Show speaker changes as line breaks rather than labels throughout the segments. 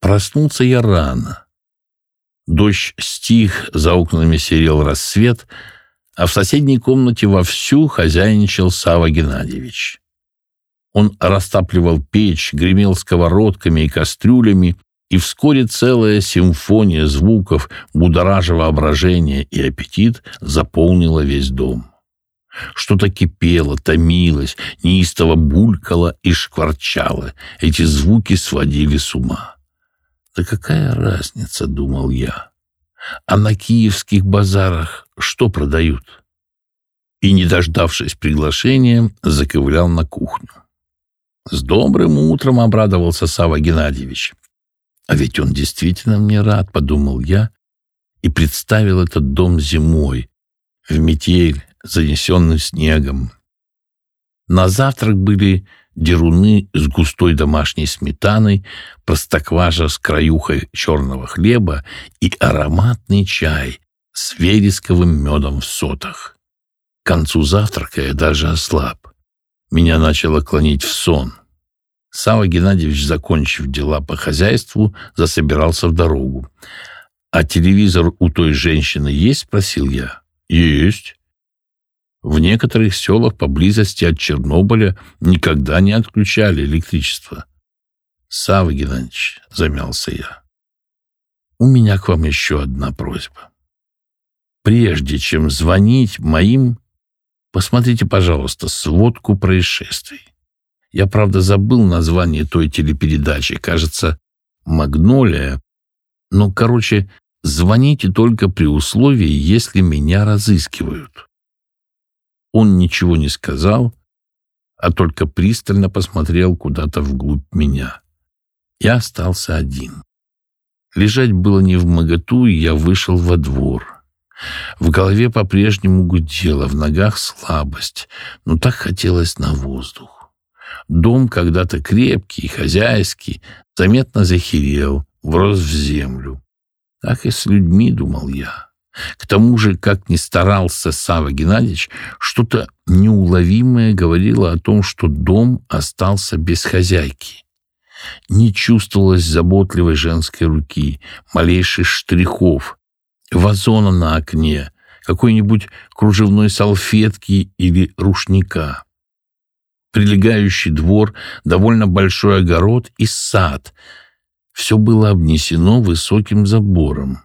Проснулся я рано. Дождь стих, за окнами серел рассвет, а в соседней комнате вовсю хозяйничал Савва Геннадьевич. Он растапливал печь, гремел сковородками и кастрюлями, и вскоре целая симфония звуков, будоража воображение и аппетит, заполнила весь дом. Что-то кипело, томилось, неистово булькало и шкварчало. Эти звуки сводили с ума. «Да какая разница?» — думал я. «А на киевских базарах что продают?» И, не дождавшись приглашения, заковылял на кухню. «С добрым утром!» — обрадовался Савва Геннадьевич. «А ведь он действительно мне рад», — подумал я, и представил этот дом зимой, в метель, занесенный снегом. На завтрак были деруны с густой домашней сметаной, простокваша с краюхой черного хлеба и ароматный чай с вересковым медом в сотах. К концу завтрака я даже ослаб. Меня начало клонить в сон. Савва Геннадьевич, закончив дела по хозяйству, засобирался в дорогу. «А телевизор у той женщины есть?» — спросил я. «Есть. В некоторых селах поблизости от Чернобыля никогда не отключали электричество». «Савва Геннадьевич», — замялся я, — «у меня к вам еще одна просьба. Прежде чем звонить моим, посмотрите, пожалуйста, сводку происшествий. Я, правда, забыл название той телепередачи, кажется, «Магнолия». Но, короче, звоните только при условии, если меня разыскивают». Он ничего не сказал, а только пристально посмотрел куда-то вглубь меня. Я остался один. Лежать было невмоготу, и я вышел во двор. В голове по-прежнему гудело, в ногах слабость, но так хотелось на воздух. Дом, когда-то крепкий, хозяйский, заметно захирел, врос в землю. Так и с людьми, думал я. К тому же, как ни старался Савва Геннадьевич, что-то неуловимое говорило о том, что дом остался без хозяйки. Не чувствовалось заботливой женской руки, малейших штрихов, вазона на окне, какой-нибудь кружевной салфетки или рушника. Прилегающий двор, довольно большой огород и сад — все было обнесено высоким забором.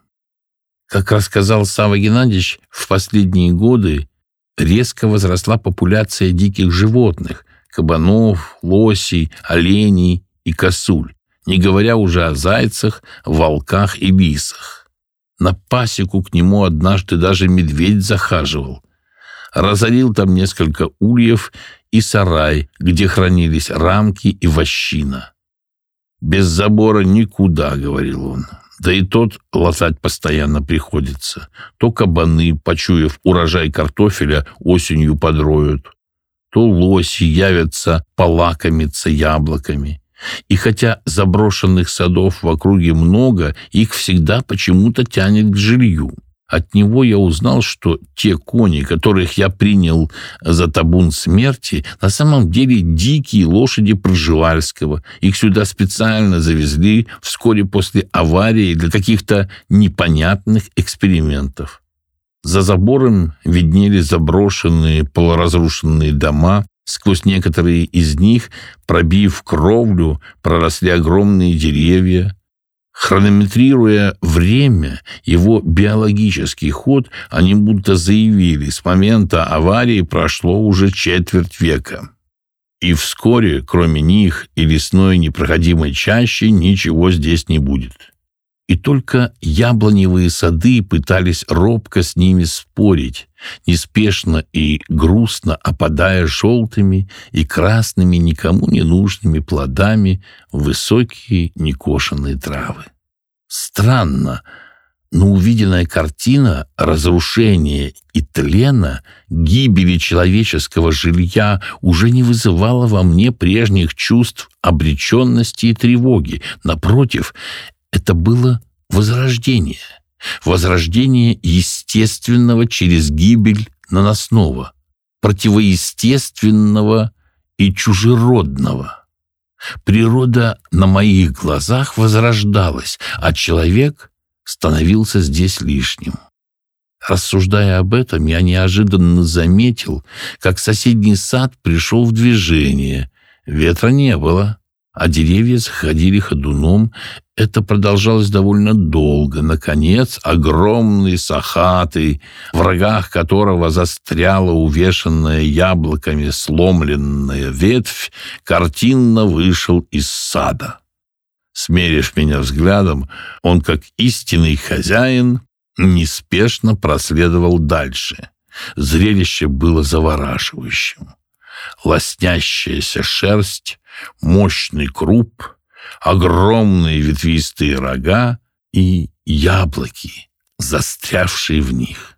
Как рассказал Савва Геннадьевич, в последние годы резко возросла популяция диких животных — кабанов, лосей, оленей и косуль, не говоря уже о зайцах, волках и лисах. На пасеку к нему однажды даже медведь захаживал. Разорил там несколько ульев и сарай, где хранились рамки и вощина. «Без забора никуда», — говорил он. Да и тот латать постоянно приходится. То кабаны, почуяв урожай картофеля, осенью подроют, то лоси явятся полакомиться яблоками. И хотя заброшенных садов в округе много, их всегда почему-то тянет к жилью. От него я узнал, что те кони, которых я принял за табун смерти, на самом деле дикие лошади Пржевальского. Их сюда специально завезли вскоре после аварии для каких-то непонятных экспериментов. За забором виднелись заброшенные полуразрушенные дома. Сквозь некоторые из них, пробив кровлю, проросли огромные деревья. Хронометрируя время, его биологический ход, они будто заявили, с момента аварии прошло уже четверть века. И вскоре, кроме них и лесной непроходимой чащи, ничего здесь не будет. И только яблоневые сады пытались робко с ними спорить, неспешно и грустно опадая желтыми и красными никому не нужными плодами в высокие некошенные травы. Странно, но увиденная картина разрушения и тлена, гибели человеческого жилья уже не вызывала во мне прежних чувств обреченности и тревоги. Напротив, это было возрождение. Возрождение естественного через гибель наносного, противоестественного и чужеродного. Природа на моих глазах возрождалась, а человек становился здесь лишним. Рассуждая об этом, я неожиданно заметил, как соседний сад пришел в движение. Ветра не было, а деревья заходили ходуном. Это продолжалось довольно долго. Наконец, огромный сахатый, в рогах которого застряла увешанная яблоками сломленная ветвь, картинно вышел из сада. Смерив меня взглядом, он, как истинный хозяин, неспешно проследовал дальше. Зрелище было завораживающим. Лоснящаяся шерсть, мощный круп, огромные ветвистые рога и яблоки, застрявшие в них.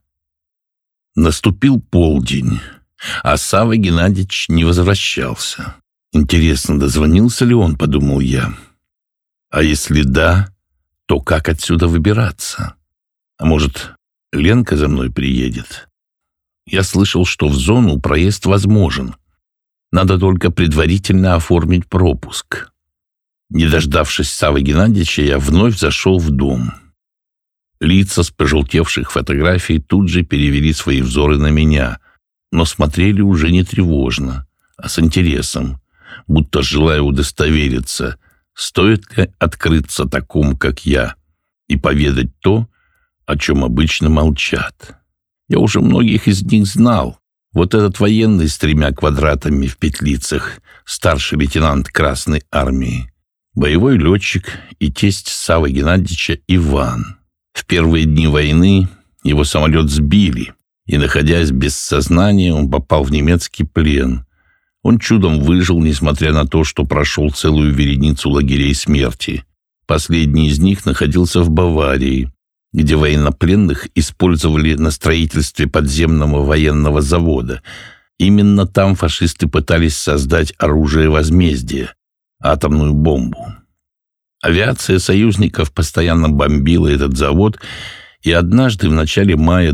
Наступил полдень, а Савва Геннадьевич не возвращался. Интересно, дозвонился ли он, подумал я. А если да, то как отсюда выбираться? А может, Ленка за мной приедет? Я слышал, что в зону проезд возможен. Надо только предварительно оформить пропуск. Не дождавшись Саввы Геннадьевича, я вновь зашел в дом. Лица с пожелтевших фотографий тут же перевели свои взоры на меня, но смотрели уже не тревожно, а с интересом, будто желая удостовериться, стоит ли открыться такому, как я, и поведать то, о чем обычно молчат. Я уже многих из них знал. Вот этот военный с 3 квадратами в петлицах, старший лейтенант Красной армии, боевой летчик и тесть Саввы Геннадьевича Иван. В первые дни войны его самолет сбили, и, находясь без сознания, он попал в немецкий плен. Он чудом выжил, несмотря на то, что прошел целую вереницу лагерей смерти. Последний из них находился в Баварии, где военнопленных использовали на строительстве подземного военного завода. Именно там фашисты пытались создать оружие возмездия — атомную бомбу. Авиация союзников постоянно бомбила этот завод, и однажды в начале мая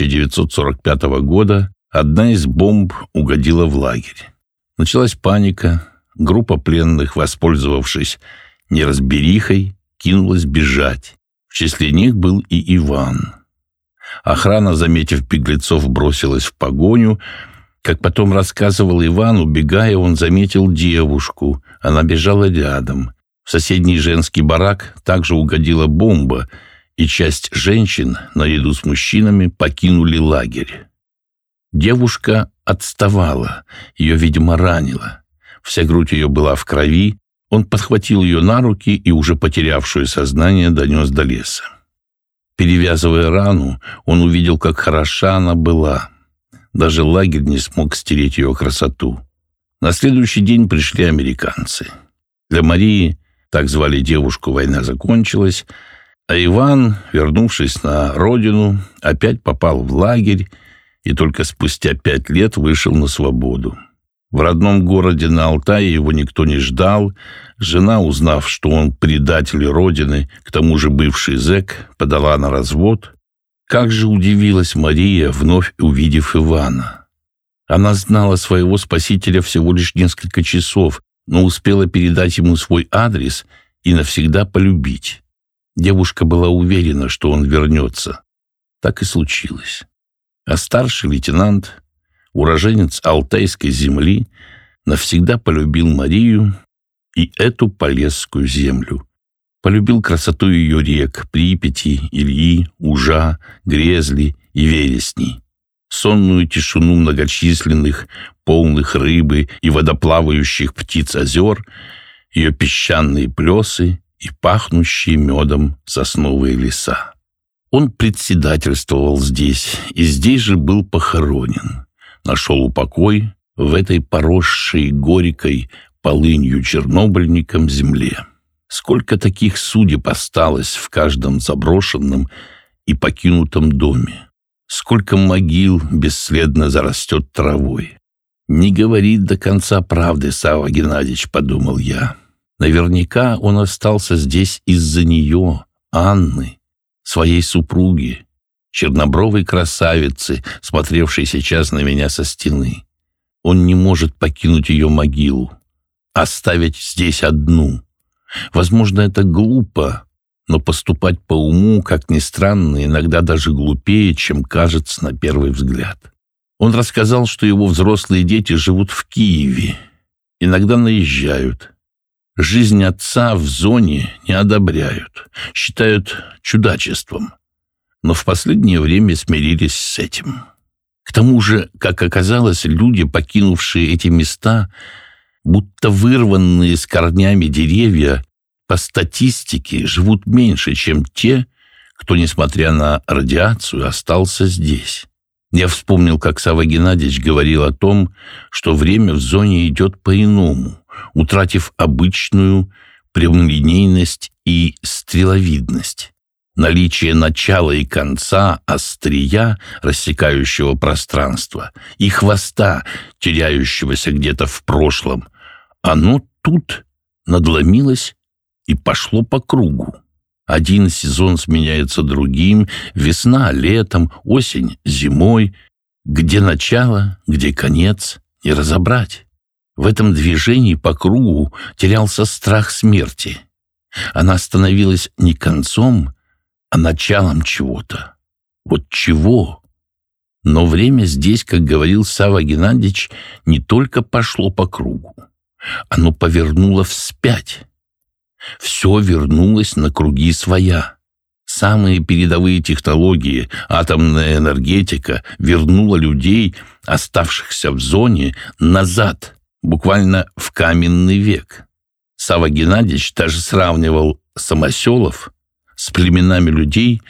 1945 года одна из бомб угодила в лагерь. Началась паника, группа пленных, воспользовавшись неразберихой, кинулась бежать. В числе них был и Иван. Охрана, заметив беглецов, бросилась в погоню. Как потом рассказывал Иван, убегая, он заметил девушку. Она бежала рядом. В соседний женский барак также угодила бомба, и часть женщин, наряду с мужчинами, покинули лагерь. Девушка отставала, ее, видимо, ранило. Вся грудь ее была в крови. Он подхватил ее на руки и, уже потерявшую сознание, донес до леса. Перевязывая рану, он увидел, как хороша она была. Даже лагерь не смог стереть ее красоту. На следующий день пришли американцы. Для Марии, так звали девушку, война закончилась, а Иван, вернувшись на родину, опять попал в лагерь и только спустя 5 лет вышел на свободу. В родном городе на Алтае его никто не ждал. Жена, узнав, что он предатель родины, к тому же бывший зэк, подала на развод. Как же удивилась Мария, вновь увидев Ивана. Она знала своего спасителя всего лишь несколько часов, но успела передать ему свой адрес и навсегда полюбить. Девушка была уверена, что он вернется. Так и случилось. А старший лейтенант, уроженец Алтайской земли, навсегда полюбил Марию и эту полесскую землю. Полюбил красоту ее рек Припяти, Ильи, Ужа, Грезли и Вересни, сонную тишину многочисленных, полных рыбы и водоплавающих птиц озер, ее песчаные плесы и пахнущие медом сосновые леса. Он председательствовал здесь, и здесь же был похоронен. Нашел упокой в этой поросшей горькой полынью чернобыльником земле. Сколько таких судеб осталось в каждом заброшенном и покинутом доме. Сколько могил бесследно зарастет травой. Не говорит до конца правды Савва Геннадьевич, подумал я. Наверняка он остался здесь из-за нее, Анны, своей супруги, чернобровой красавицы, смотревшей сейчас на меня со стены. Он не может покинуть ее могилу. оставить здесь одну. Возможно, это глупо, но поступать по уму, как ни странно, иногда даже глупее, чем кажется на первый взгляд. Он рассказал, что его взрослые дети живут в Киеве, иногда наезжают. Жизнь отца в зоне не одобряют, считают чудачеством, но в последнее время смирились с этим. К тому же, как оказалось, люди, покинувшие эти места, будто вырванные с корнями деревья, по статистике живут меньше, чем те, кто, несмотря на радиацию, остался здесь. Я вспомнил, как Савва Геннадьевич говорил о том, что время в зоне идет по-иному, утратив обычную прямолинейность и стреловидность. Наличие начала и конца, острия, рассекающего пространство, и хвоста, теряющегося где-то в прошлом, оно тут надломилось и пошло по кругу. Один сезон сменяется другим, весна летом, осень зимой. Где начало, где конец, не разобрать. В этом движении по кругу терялся страх смерти. Она становилась не концом, а началом чего-то. Вот чего? Но время здесь, как говорил Савва Геннадьевич, не только пошло по кругу. Оно повернуло вспять. Все вернулось на круги своя. Самые передовые технологии, атомная энергетика вернула людей, оставшихся в зоне, назад, буквально в каменный век. Савва Геннадьевич даже сравнивал самоселов с племенами людей,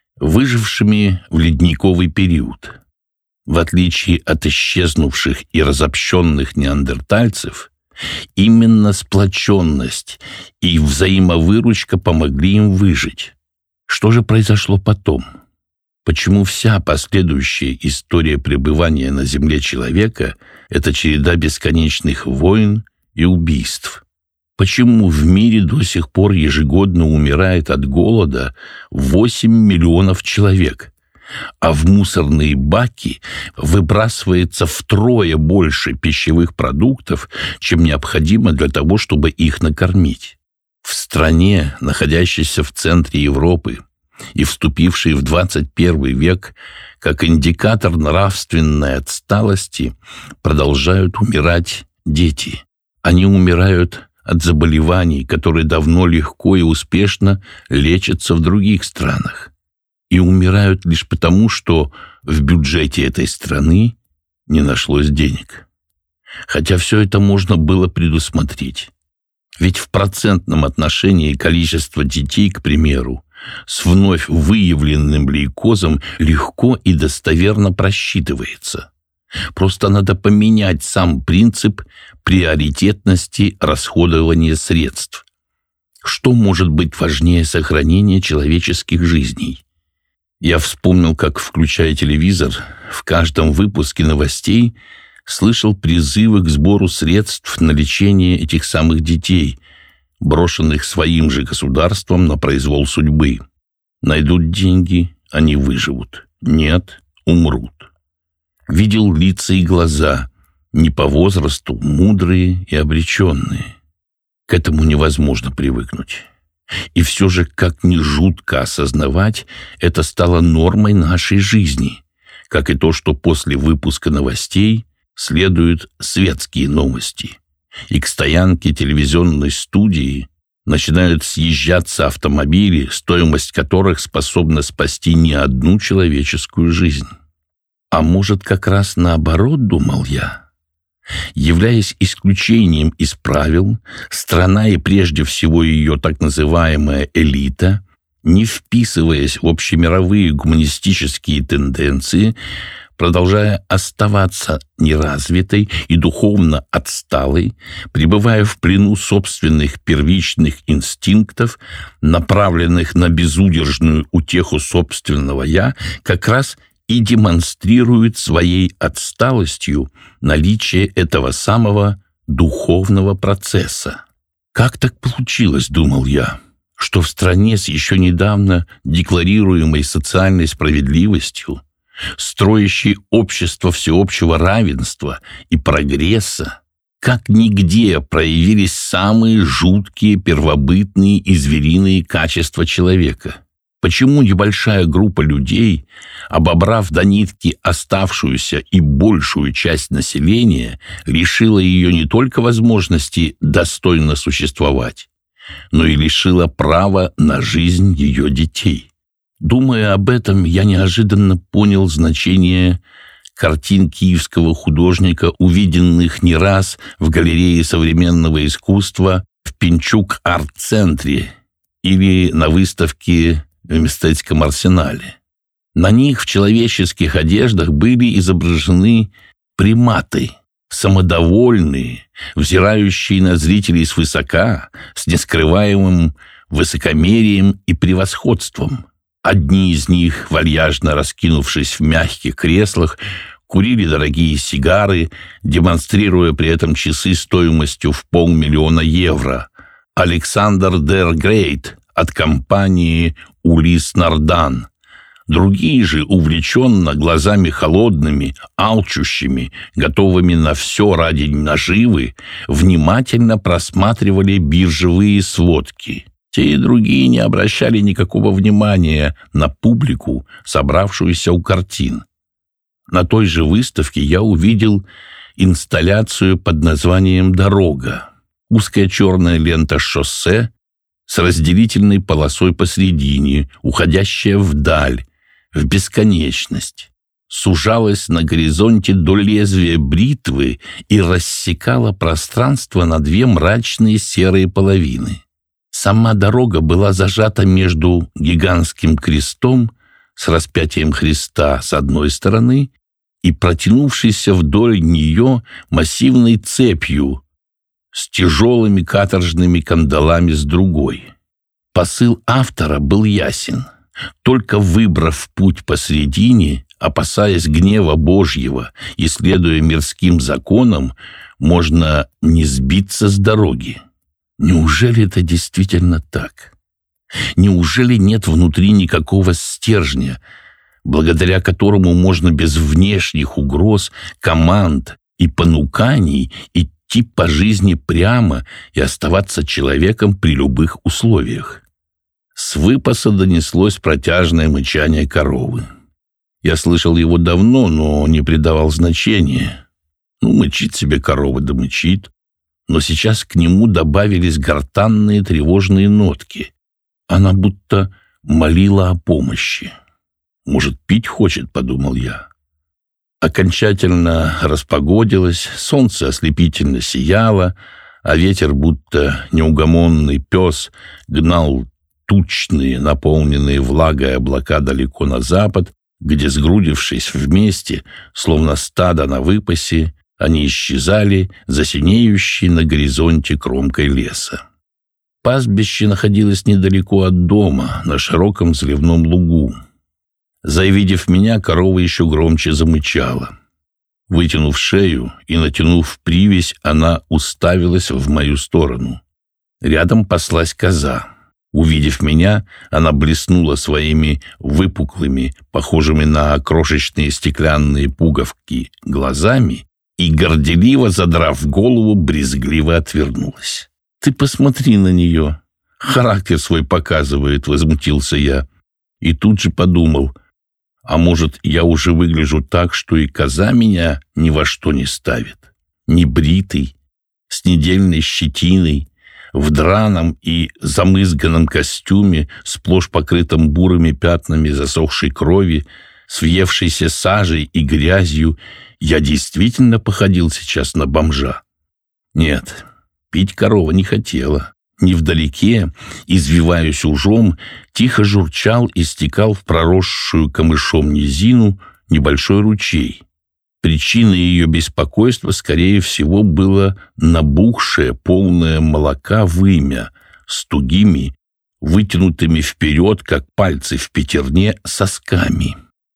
выжившими в ледниковый период. В отличие от исчезнувших и разобщенных неандертальцев, именно сплоченность и взаимовыручка помогли им выжить. Что же произошло потом? Почему вся последующая история пребывания на земле человека — это череда бесконечных войн и убийств? Почему в мире до сих пор ежегодно умирает от голода 8 миллионов человек, а в мусорные баки выбрасывается втрое больше пищевых продуктов, чем необходимо для того, чтобы их накормить? В стране, находящейся в центре Европы и вступившей в 21 век, как индикатор нравственной отсталости, продолжают умирать дети. Они умирают от заболеваний, которые давно легко и успешно лечатся в других странах. И умирают лишь потому, что в бюджете этой страны не нашлось денег. Хотя все это можно было предусмотреть. Ведь в процентном отношении количество детей, к примеру, с вновь выявленным лейкозом легко и достоверно просчитывается. Просто надо поменять сам принцип приоритетности расходования средств. Что может быть важнее сохранения человеческих жизней? Я вспомнил, как, включая телевизор, в каждом выпуске новостей слышал призывы к сбору средств на лечение этих самых детей, брошенных своим же государством на произвол судьбы. Найдут деньги, они выживут. Нет, умрут. Видел лица и глаза, не по возрасту, мудрые и обреченные. К этому невозможно привыкнуть. И все же, как ни жутко осознавать, это стало нормой нашей жизни, как и то, что после выпуска новостей следуют светские новости, и к стоянке телевизионной студии начинают съезжаться автомобили, стоимость которых способна спасти не одну человеческую жизнь. А может, как раз наоборот, думал я. Являясь исключением из правил, страна и прежде всего ее так называемая элита, не вписываясь в общемировые гуманистические тенденции, продолжая оставаться неразвитой и духовно отсталой, пребывая в плену собственных первичных инстинктов, направленных на безудержную утеху собственного «я», как раз и демонстрирует своей отсталостью наличие этого самого духовного процесса. Как так получилось, думал я, что в стране с еще недавно декларируемой социальной справедливостью, строящей общество всеобщего равенства и прогресса, как нигде проявились самые жуткие первобытные и звериные качества человека. Почему небольшая группа людей, обобрав до нитки оставшуюся и большую часть населения, лишила ее не только возможности достойно существовать, но и лишила права на жизнь ее детей? Думая об этом, я неожиданно понял значение картин киевского художника, увиденных не раз в галерее современного искусства в Пинчук-арт-центре или на выставке в Мистецком арсенале. На них в человеческих одеждах были изображены приматы, самодовольные, взирающие на зрителей свысока, с нескрываемым высокомерием и превосходством. Одни из них, вальяжно раскинувшись в мягких креслах, курили дорогие сигары, демонстрируя при этом часы стоимостью в 500 000 евро. Александр дер Грейт от компании «Улис Нардан». Другие же, увлеченно, глазами холодными, алчущими, готовыми на все ради наживы, внимательно просматривали биржевые сводки. Те и другие не обращали никакого внимания на публику, собравшуюся у картин. На той же выставке я увидел инсталляцию под названием «Дорога». Узкая черная лента шоссе с разделительной полосой посредине, уходящая вдаль, в бесконечность, сужалась на горизонте до лезвия бритвы и рассекала пространство на две мрачные серые половины. Сама дорога была зажата между гигантским крестом с распятием Христа с одной стороны и протянувшейся вдоль нее массивной цепью с тяжелыми каторжными кандалами с другой. Посыл автора был ясен. Только выбрав путь посредине, опасаясь гнева Божьего и следуя мирским законам, можно не сбиться с дороги. Неужели это действительно так? Неужели нет внутри никакого стержня, благодаря которому можно без внешних угроз, команд и понуканий идти по жизни прямо и оставаться человеком при любых условиях? С выпаса донеслось протяжное мычание коровы. Я слышал его давно, но не придавал значения. Мычит себе корова, да мычит. Но сейчас к нему добавились гортанные тревожные нотки. Она будто молила о помощи. «Может, пить хочет», — подумал я. Окончательно распогодилось, солнце ослепительно сияло, а ветер, будто неугомонный пес, гнал тучные, наполненные влагой облака далеко на запад, где, сгрудившись вместе, словно стадо на выпасе, они исчезали за синеющей на горизонте кромкой леса. Пастбище находилось недалеко от дома, на широком заливном лугу. Завидев меня, корова еще громче замычала. Вытянув шею и натянув привязь, она уставилась в мою сторону. Рядом паслась коза. Увидев меня, она блеснула своими выпуклыми, похожими на крошечные стеклянные пуговки, глазами и, горделиво задрав голову, брезгливо отвернулась. «Ты посмотри на нее! Характер свой показывает!» — возмутился я. И тут же подумал, а может, я уже выгляжу так, что и коза меня ни во что не ставит? Небритый, с недельной щетиной, в драном и замызганном костюме, сплошь покрытом бурыми пятнами засохшей крови, с въевшейся сажей и грязью, я действительно походил сейчас на бомжа. Нет, пить корова не хотела. Невдалеке, извиваясь ужом, тихо журчал и стекал в проросшую камышом низину небольшой ручей. Причиной ее беспокойства, скорее всего, было набухшее, полное молока вымя с тугими, вытянутыми вперед, как пальцы в пятерне, сосками.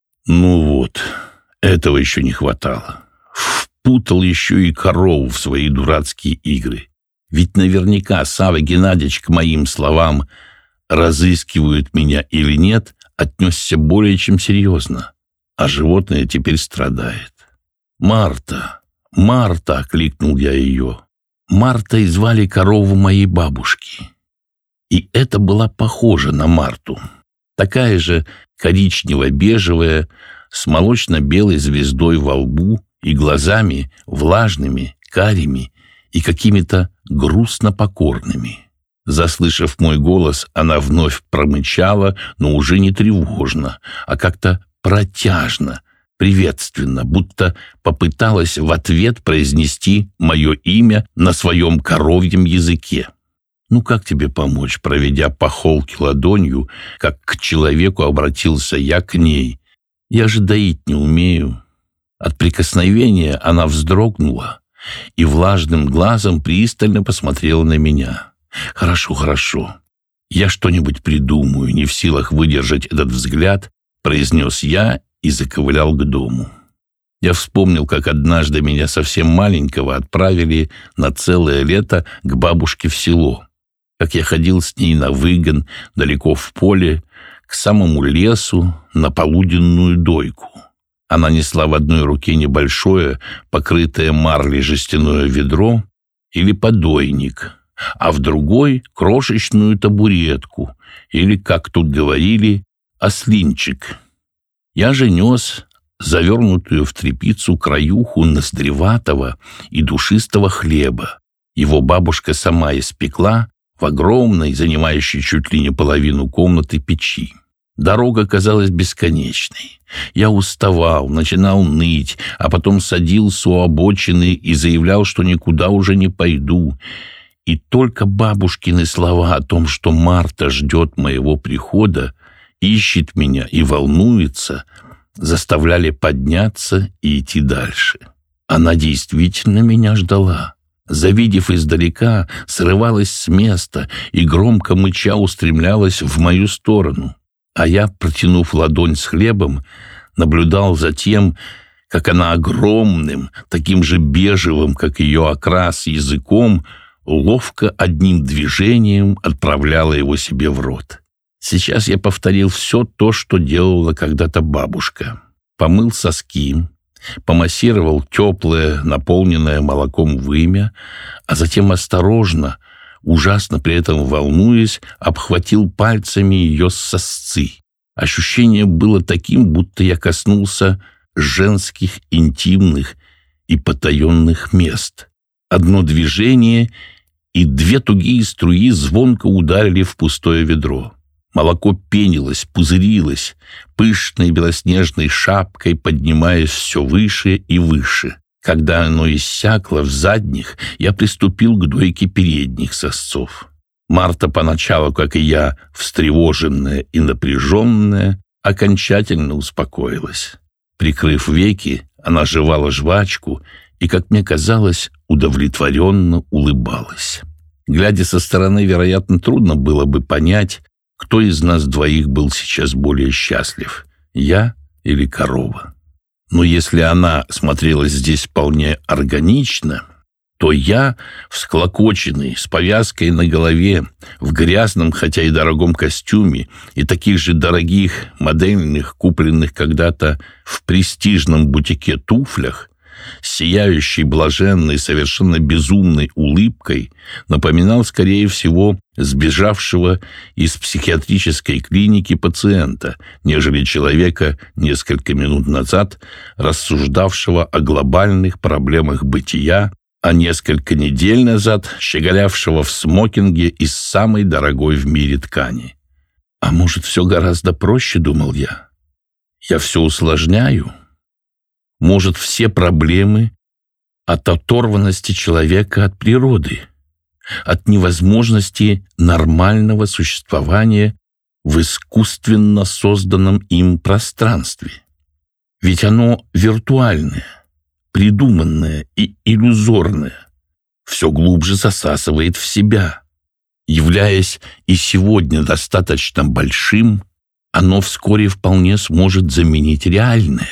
Ну вот, этого еще не хватало. Впутал еще и корову в свои дурацкие игры. Ведь наверняка Савва Геннадьевич к моим словам «разыскивают меня или нет» отнесся более чем серьезно, а животное теперь страдает. Марта, «Марта!» — окликнул я ее. Мартой звали корову моей бабушки. И это была похожа на Марту. Такая же коричнево-бежевая, с молочно-белой звездой во лбу и глазами влажными, карими и какими-то грустно покорными. Заслышав мой голос, она вновь промычала, но уже не тревожно, а как-то протяжно, приветственно, будто попыталась в ответ произнести мое имя на своем коровьем языке. «Ну как тебе помочь?» Проведя по холке ладонью, как к человеку обратился я к ней. «Я же доить не умею». От прикосновения она вздрогнула и влажным глазом пристально посмотрела на меня. «Хорошо, хорошо. Я что-нибудь придумаю», не в силах выдержать этот взгляд, произнес я и заковылял к дому. Я вспомнил, как однажды меня совсем маленького отправили на целое лето к бабушке в село, как я ходил с ней на выгон, далеко в поле, к самому лесу, на полуденную дойку. Она несла в одной руке небольшое, покрытое марлей жестяное ведро или подойник, а в другой — крошечную табуретку, или, как тут говорили, ослинчик. Я же нес завернутую в тряпицу краюху ноздреватого и душистого хлеба. Его бабушка сама испекла в огромной, занимающей чуть ли не половину комнаты печи. Дорога казалась бесконечной. Я уставал, начинал ныть, а потом садился у обочины и заявлял, что никуда уже не пойду. И только бабушкины слова о том, что Марта ждет моего прихода, ищет меня и волнуется, заставляли подняться и идти дальше. Она действительно меня ждала. Завидев издалека, срывалась с места и громко мыча устремлялась в мою сторону. А я, протянув ладонь с хлебом, наблюдал за тем, как она огромным, таким же бежевым, как ее окрас, языком ловко одним движением отправляла его себе в рот. Сейчас я повторил все то, что делала когда-то бабушка. Помыл соски, помассировал теплое, наполненное молоком вымя, а затем осторожно, ужасно при этом волнуясь, обхватил пальцами ее сосцы. Ощущение было таким, будто я коснулся женских интимных и потаенных мест. Одно движение, и две тугие струи звонко ударили в пустое ведро. Молоко пенилось, пузырилось, пышной белоснежной шапкой поднимаясь все выше и выше. Когда оно иссякло в задних, я приступил к дойке передних сосцов. Марта поначалу, как и я, встревоженная и напряженная, окончательно успокоилась. Прикрыв веки, она жевала жвачку и, как мне казалось, удовлетворенно улыбалась. Глядя со стороны, вероятно, трудно было бы понять, кто из нас двоих был сейчас более счастлив, я или корова. Но если она смотрелась здесь вполне органично, то я, всклокоченный, с повязкой на голове, в грязном, хотя и дорогом костюме и таких же дорогих, модельных, купленных когда-то в престижном бутике туфлях, с сияющей, блаженной, совершенно безумной улыбкой, напоминал, скорее всего, сбежавшего из психиатрической клиники пациента, нежели человека, несколько минут назад рассуждавшего о глобальных проблемах бытия, а несколько недель назад щеголявшего в смокинге из самой дорогой в мире ткани. «А может, все гораздо проще?» — думал я. «Я все усложняю? Может, все проблемы от оторванности человека от природы, от невозможности нормального существования в искусственно созданном им пространстве? Ведь оно виртуальное, придуманное и иллюзорное, все глубже засасывает в себя. Являясь и сегодня достаточно большим, оно вскоре вполне сможет заменить реальное.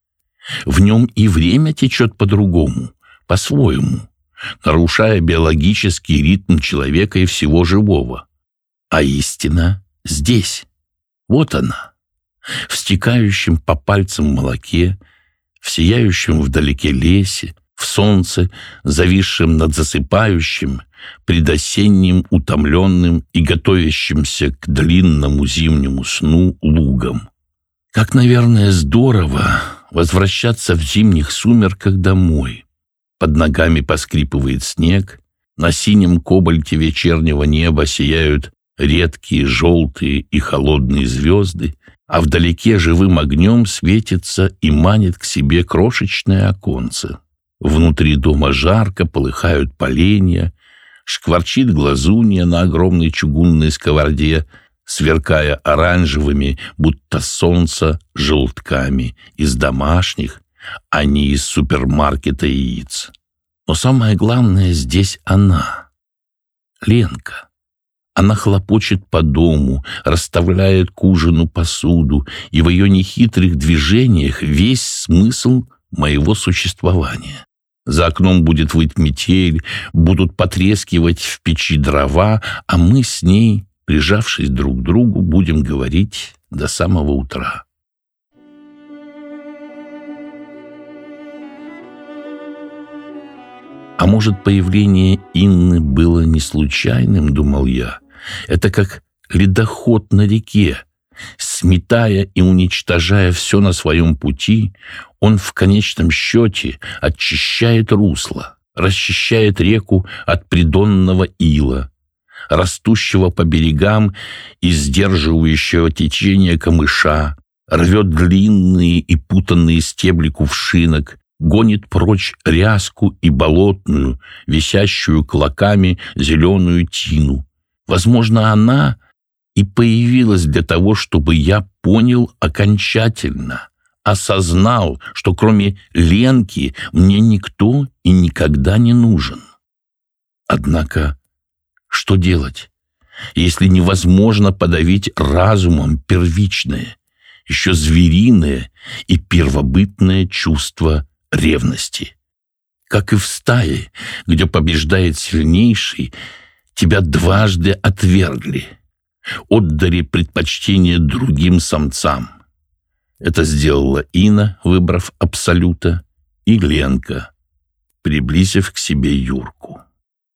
В нем и время течет по-другому, по-своему, нарушая биологический ритм человека и всего живого. А истина здесь. Вот она, в стекающем по пальцам молоке, в сияющем вдалеке лесе, в в солнце, зависшем над засыпающим, предосенним, утомленным и готовящимся к длинному зимнему сну лугом. Как, наверное, здорово возвращаться в зимних сумерках домой. Под ногами поскрипывает снег, на синем кобальте вечернего неба сияют редкие желтые и холодные звезды, а вдалеке живым огнем светится и манит к себе крошечное оконце. Внутри дома жарко, полыхают поленья, шкварчит глазунья на огромной чугунной сковороде, сверкая оранжевыми, будто солнце, желтками из домашних, а не из супермаркета яиц. Но самое главное здесь она, Ленка. Она хлопочет по дому, расставляет к ужину посуду, и в ее нехитрых движениях весь смысл моего существования. За окном будет выть метель, будут потрескивать в печи дрова, а мы с ней, прижавшись друг к другу, будем говорить до самого утра. А может, появление Инны было не случайным, думал я. Это как ледоход на реке. Сметая и уничтожая все на своем пути, он в конечном счете очищает русло, расчищает реку от придонного ила, растущего по берегам и сдерживающего течение камыша, рвет длинные и путанные стебли кувшинок, гонит прочь ряску и болотную, висящую клоками зеленую тину. Возможно, она и появилась для того, чтобы я понял окончательно, осознал, что кроме Ленки мне никто и никогда не нужен. Однако, что делать, если невозможно подавить разумом первичное, еще звериное и первобытное чувство ревности? Как и в стае, где побеждает сильнейший, тебя дважды отвергли, отдали предпочтение другим самцам. Это сделала Инна, выбрав Абсолюта, и Ленка, приблизив к себе Юрку.